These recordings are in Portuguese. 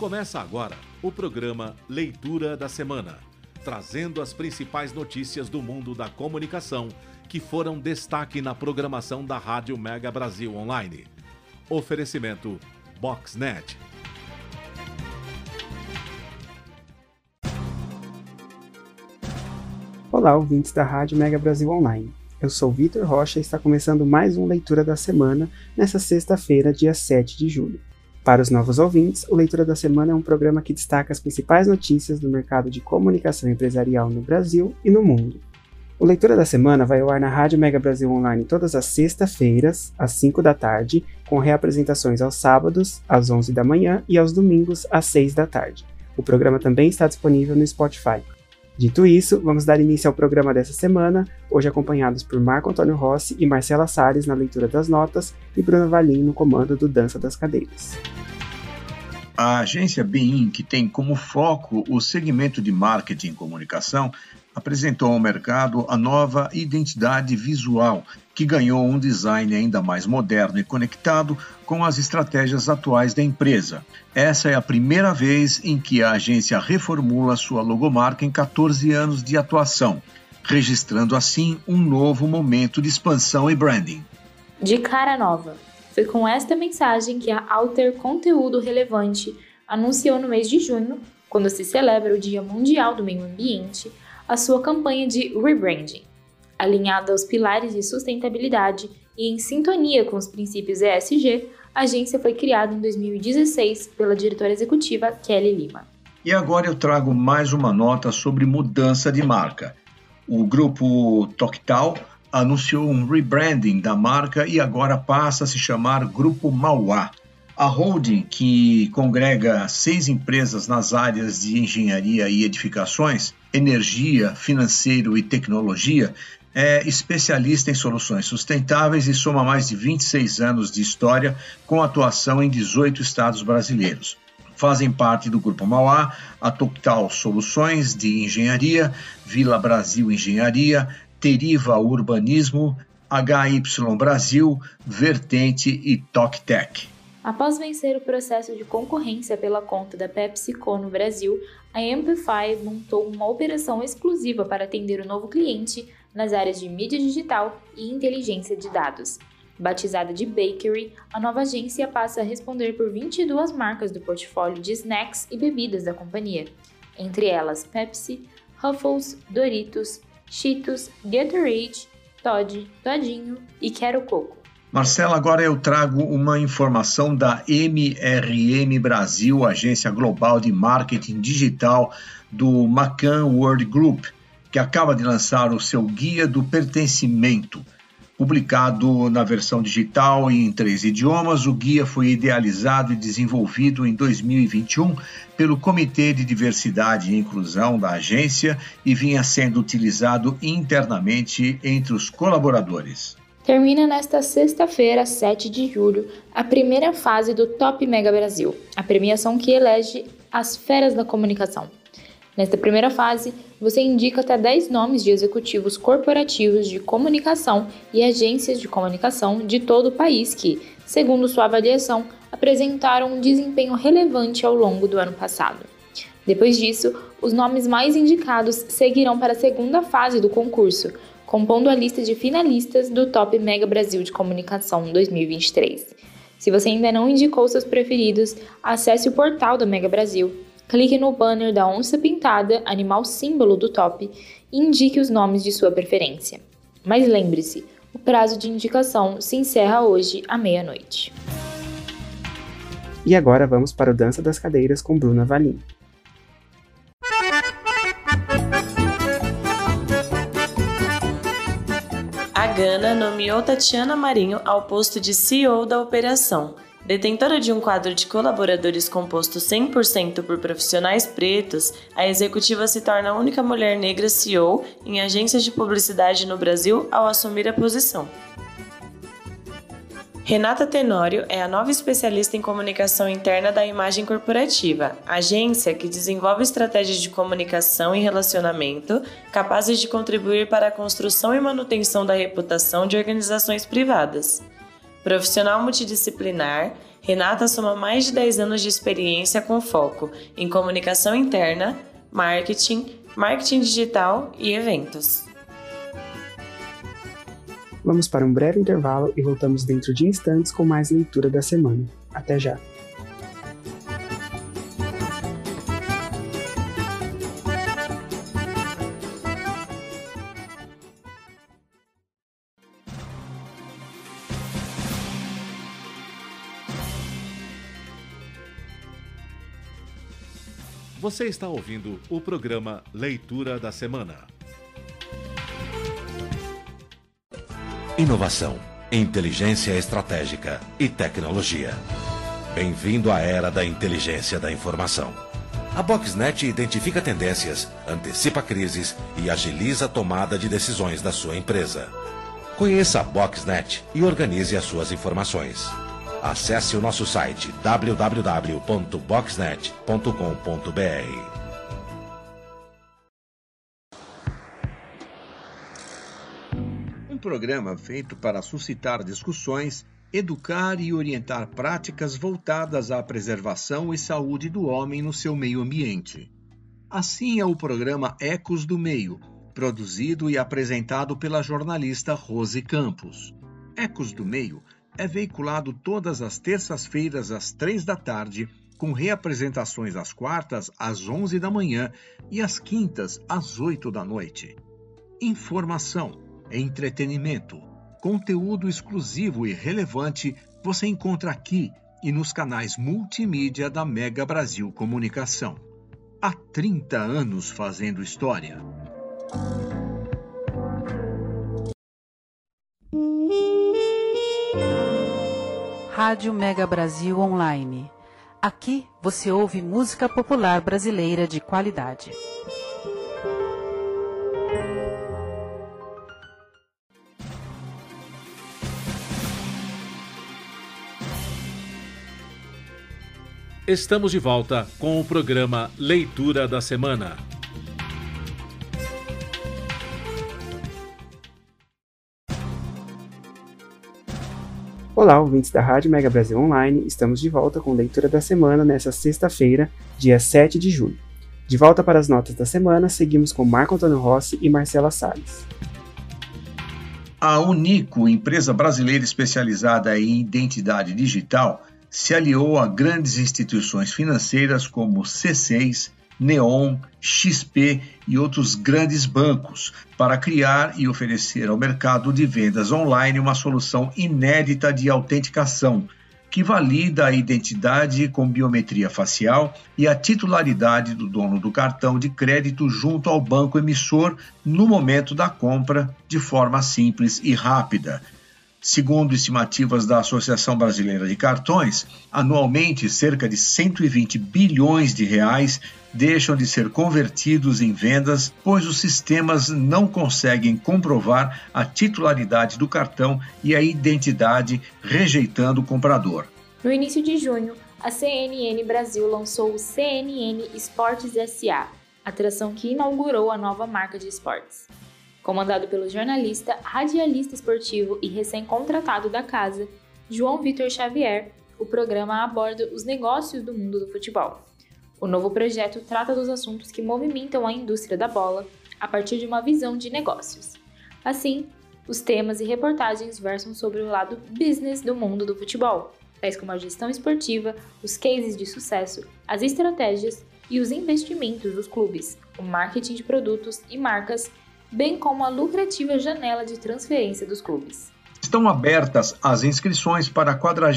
Começa agora o programa Leitura da Semana, trazendo as principais notícias do mundo da comunicação que foram destaque na programação da Rádio Mega Brasil Online. Oferecimento Boxnet. Olá, ouvintes da Rádio Mega Brasil Online. Eu sou Vitor Rocha e está começando mais um Leitura da Semana nesta sexta-feira, dia 7 de julho. Para os novos ouvintes, o Leitura da Semana é um programa que destaca as principais notícias do mercado de comunicação empresarial no Brasil e no mundo. O Leitura da Semana vai ao ar na Rádio Mega Brasil Online todas as sextas-feiras, às 5 da tarde, com reapresentações aos sábados, às 11 da manhã e aos domingos, às 6 da tarde. O programa também está disponível no Spotify. Dito isso, vamos dar início ao programa dessa semana, hoje acompanhados por Marco Antônio Rossi e Marcela Salles na leitura das notas e Bruna Valim no comando do Dança das Cadeiras. A agência BIM, que tem como foco o segmento de marketing e comunicação, apresentou ao mercado a nova identidade visual, que ganhou um design ainda mais moderno e conectado com as estratégias atuais da empresa. Essa é a primeira vez em que a agência reformula sua logomarca em 14 anos de atuação, registrando assim um novo momento de expansão e branding. De cara nova. Foi com esta mensagem que a Alter Conteúdo Relevante anunciou no mês de junho, quando se celebra o Dia Mundial do Meio Ambiente, a sua campanha de rebranding. Alinhada aos pilares de sustentabilidade e em sintonia com os princípios ESG, a agência foi criada em 2016 pela diretora executiva Kelly Lima. E agora eu trago mais uma nota sobre mudança de marca. O grupo Toctal anunciou um rebranding da marca e agora passa a se chamar Grupo Mauá. A holding, que congrega 6 empresas nas áreas de engenharia e edificações, energia, financeiro e tecnologia, é especialista em soluções sustentáveis e soma mais de 26 anos de história com atuação em 18 estados brasileiros. Fazem parte do Grupo Mauá a Toctal Soluções de Engenharia, Vila Brasil Engenharia, Teriva Urbanismo, HY Brasil, Vertente e TocTec. Após vencer o processo de concorrência pela conta da PepsiCo no Brasil, a Amplify montou uma operação exclusiva para atender o novo cliente nas áreas de mídia digital e inteligência de dados. Batizada de Bakery, a nova agência passa a responder por 22 marcas do portfólio de snacks e bebidas da companhia, entre elas Pepsi, Ruffles, Doritos, Cheetos, Gatorade, Toddy, Todinho e Quero Coco. Marcela, agora eu trago uma informação da MRM Brasil, agência global de marketing digital do McCann World Group, que acaba de lançar o seu Guia do Pertencimento. Publicado na versão digital e em 3 idiomas, o guia foi idealizado e desenvolvido em 2021 pelo Comitê de Diversidade e Inclusão da agência e vinha sendo utilizado internamente entre os colaboradores. Termina nesta sexta-feira, 7 de julho, a primeira fase do Top Mega Brasil, a premiação que elege as feras da comunicação. Nesta primeira fase, você indica até 10 nomes de executivos corporativos de comunicação e agências de comunicação de todo o país que, segundo sua avaliação, apresentaram um desempenho relevante ao longo do ano passado. Depois disso, os nomes mais indicados seguirão para a segunda fase do concurso, compondo a lista de finalistas do Top Mega Brasil de Comunicação 2023. Se você ainda não indicou seus preferidos, acesse o portal da Mega Brasil, clique no banner da onça pintada, animal símbolo do top, e indique os nomes de sua preferência. Mas lembre-se, o prazo de indicação se encerra hoje à meia-noite. E agora vamos para o Dança das Cadeiras com Bruna Valim. A Gana nomeou Tatiana Marinho ao posto de CEO da operação. Detentora de um quadro de colaboradores composto 100% por profissionais pretos, a executiva se torna a única mulher negra CEO em agências de publicidade no Brasil ao assumir a posição. Renata Tenório é a nova especialista em comunicação interna da Imagem Corporativa, agência que desenvolve estratégias de comunicação e relacionamento capazes de contribuir para a construção e manutenção da reputação de organizações privadas. Profissional multidisciplinar, Renata soma mais de 10 anos de experiência com foco em comunicação interna, marketing digital e eventos. Vamos para um breve intervalo e voltamos dentro de instantes com mais leitura da semana. Até já! Você está ouvindo o programa Leitura da Semana. Inovação, inteligência estratégica e tecnologia. Bem-vindo à era da inteligência da informação. A Boxnet identifica tendências, antecipa crises e agiliza a tomada de decisões da sua empresa. Conheça a Boxnet e organize as suas informações. Acesse o nosso site www.boxnet.com.br. Um programa feito para suscitar discussões, educar e orientar práticas voltadas à preservação e saúde do homem no seu meio ambiente. Assim é o programa Ecos do Meio, produzido e apresentado pela jornalista Rose Campos. Ecos do Meio é veiculado todas as terças-feiras às 3 da tarde, com reapresentações às quartas às 11 da manhã e às quintas às 8 da noite. Informação, entretenimento, conteúdo exclusivo e relevante você encontra aqui e nos canais multimídia da Mega Brasil Comunicação. Há 30 anos fazendo história. Rádio Mega Brasil Online. Aqui você ouve música popular brasileira de qualidade. Estamos de volta com o programa Leitura da Semana. Olá, ouvintes da Rádio Mega Brasil Online, estamos de volta com Leitura da Semana nesta sexta-feira, dia 7 de julho. De volta para as notas da semana, seguimos com Marco Antônio Rossi e Marcela Salles. A Unico, empresa brasileira especializada em identidade digital, se aliou a grandes instituições financeiras como C6, Neon, XP e outros grandes bancos para criar e oferecer ao mercado de vendas online uma solução inédita de autenticação que valida a identidade com biometria facial e a titularidade do dono do cartão de crédito junto ao banco emissor no momento da compra de forma simples e rápida. Segundo estimativas da Associação Brasileira de Cartões, anualmente cerca de 120 bilhões de reais deixam de ser convertidos em vendas, pois os sistemas não conseguem comprovar a titularidade do cartão e a identidade, rejeitando o comprador. No início de junho, a CNN Brasil lançou o CNN Esportes SA, atração que inaugurou a nova marca de esportes. Comandado pelo jornalista, radialista esportivo e recém-contratado da casa, João Vitor Xavier, o programa aborda os negócios do mundo do futebol. O novo projeto trata dos assuntos que movimentam a indústria da bola a partir de uma visão de negócios. Assim, os temas e reportagens versam sobre o lado business do mundo do futebol, tais como a gestão esportiva, os cases de sucesso, as estratégias e os investimentos dos clubes, o marketing de produtos e marcas, bem como a lucrativa janela de transferência dos clubes. Estão abertas as inscrições para a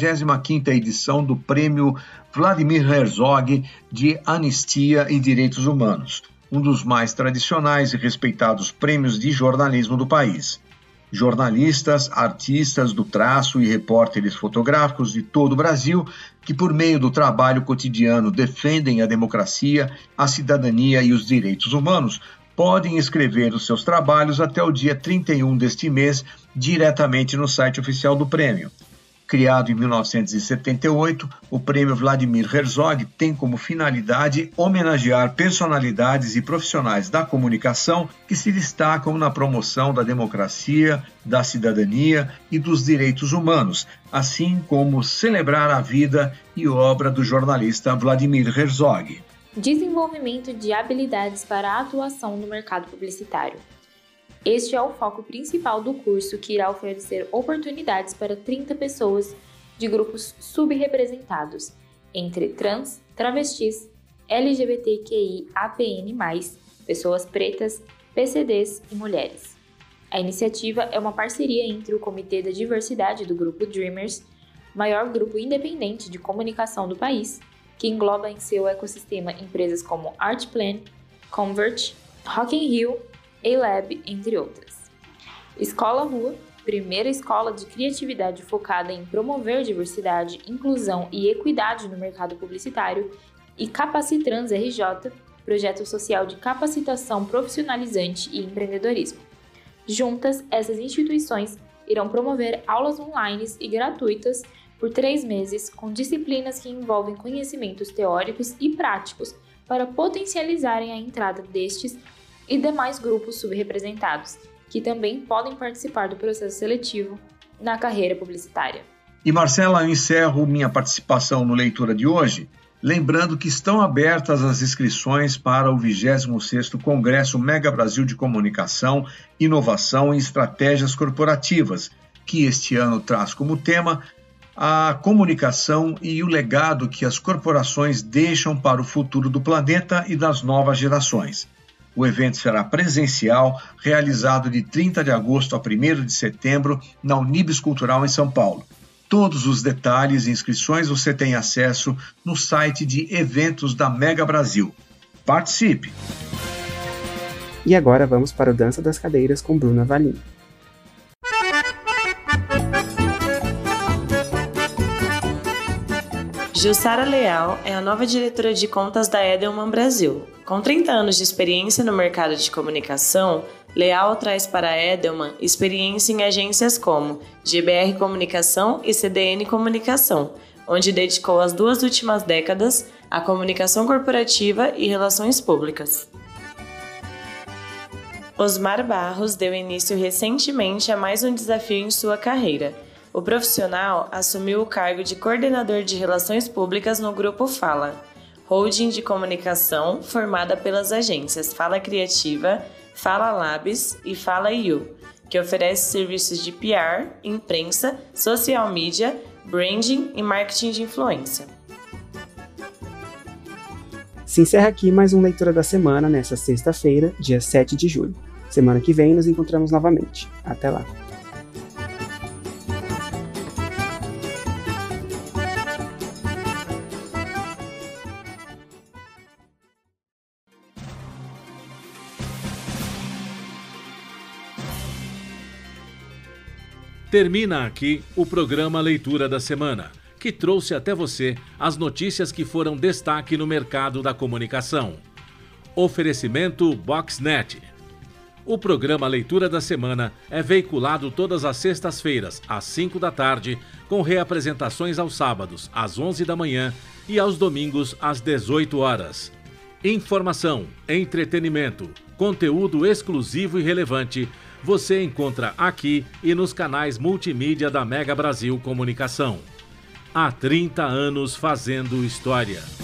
45ª edição do Prêmio Vladimir Herzog de Anistia e Direitos Humanos, um dos mais tradicionais e respeitados prêmios de jornalismo do país. Jornalistas, artistas do traço e repórteres fotográficos de todo o Brasil, que por meio do trabalho cotidiano defendem a democracia, a cidadania e os direitos humanos, podem escrever os seus trabalhos até o dia 31 deste mês, diretamente no site oficial do prêmio. Criado em 1978, o Prêmio Vladimir Herzog tem como finalidade homenagear personalidades e profissionais da comunicação que se destacam na promoção da democracia, da cidadania e dos direitos humanos, assim como celebrar a vida e obra do jornalista Vladimir Herzog. Desenvolvimento de habilidades para a atuação no mercado publicitário. Este é o foco principal do curso, que irá oferecer oportunidades para 30 pessoas de grupos subrepresentados, entre trans, travestis, LGBTQI, APN+, pessoas pretas, PCDs e mulheres. A iniciativa é uma parceria entre o Comitê da Diversidade do Grupo Dreamers, maior grupo independente de comunicação do país, que engloba em seu ecossistema empresas como Artplan, Convert, Rock in Rio, A-Lab, entre outras. Escola Rua, primeira escola de criatividade focada em promover diversidade, inclusão e equidade no mercado publicitário, e Capacitrans RJ, projeto social de capacitação profissionalizante e empreendedorismo. Juntas, essas instituições irão promover aulas online e gratuitas por 3 meses, com disciplinas que envolvem conhecimentos teóricos e práticos para potencializarem a entrada destes e demais grupos subrepresentados, que também podem participar do processo seletivo na carreira publicitária. E Marcela, eu encerro minha participação no Leitura de hoje, lembrando que estão abertas as inscrições para o 26º Congresso Mega Brasil de Comunicação, Inovação e Estratégias Corporativas, que este ano traz como tema a comunicação e o legado que as corporações deixam para o futuro do planeta e das novas gerações. O evento será presencial, realizado de 30 de agosto a 1º de setembro na Unibis Cultural em São Paulo. Todos os detalhes e inscrições você tem acesso no site de eventos da Mega Brasil. Participe! E agora vamos para o Dança das Cadeiras com Bruna Valim. Jussara Leal é a nova diretora de contas da Edelman Brasil. Com 30 anos de experiência no mercado de comunicação, Leal traz para a Edelman experiência em agências como GBR Comunicação e CDN Comunicação, onde dedicou as 2 últimas décadas à comunicação corporativa e relações públicas. Osmar Barros deu início recentemente a mais um desafio em sua carreira. O profissional assumiu o cargo de coordenador de relações públicas no Grupo Fala, holding de comunicação formada pelas agências Fala Criativa, Fala Labs e Fala IU, que oferece serviços de PR, imprensa, social media, branding e marketing de influência. Se encerra aqui mais um Leitura da Semana nesta sexta-feira, dia 7 de julho. Semana que vem nos encontramos novamente. Até lá! Termina aqui o programa Leitura da Semana, que trouxe até você as notícias que foram destaque no mercado da comunicação. Oferecimento Boxnet. O programa Leitura da Semana é veiculado todas as sextas-feiras, às 5 da tarde, com reapresentações aos sábados, às 11 da manhã e aos domingos, às 18 horas. Informação, entretenimento, conteúdo exclusivo e relevante você encontra aqui e nos canais multimídia da Mega Brasil Comunicação. Há 30 anos fazendo história.